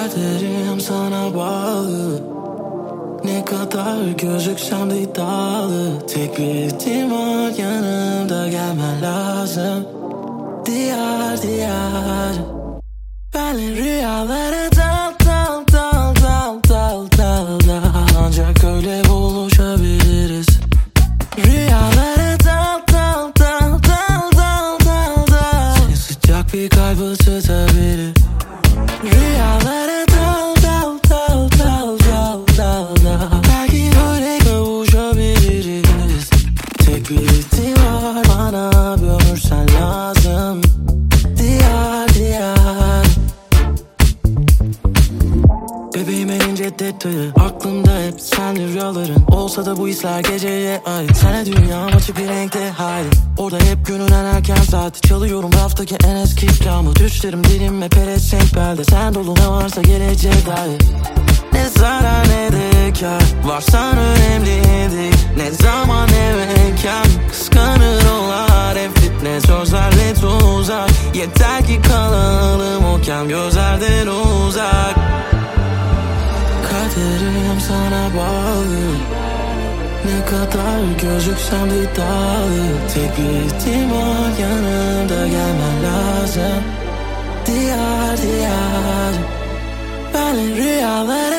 Kaderim sana bağlı. Ne kadar gözüksem de iddialı. Tek bir ihtimal yanımda gelmen lazım. Diyar diyar. Benle rüyalara dal dal dal dal dal dal dal. Ancak öyle buluşabiliriz. Rüyalara dal dal dal dal dal dal dal. Seni sıcak bir kalp ısıtabilir. Rüyalara dal dal dal dal dal dal dal. Belki böyle kavuşabiliriz. Tek bir ihtimal bana bir ömür sen lazım. Diyar diyar. Bebeğime ince detayı aklımda hep senli rüyaların. Olsa da bu hisler geceye ait. Sana dünyam açık bir renkte hali. Orada hep günün en erken saati. Çalıyorum raftaki en eski camı. Düşlerim dilimle pelesenk belde. Sen dolu ne varsa geleceğe dair. Ne zarar ne de kar. Varsan önemli değil. Ne zaman ne mekan. Kıskanırlar hep fitne sözlerle tuzak. Yeter ki kalalım o kem gözlerden uzak. Kaderim sana bağlı. Ne kadar gözüksem de iddialı. Tek bir ihtimal yanımda gelmen lazım. Diyar diyar. Benle rüyalara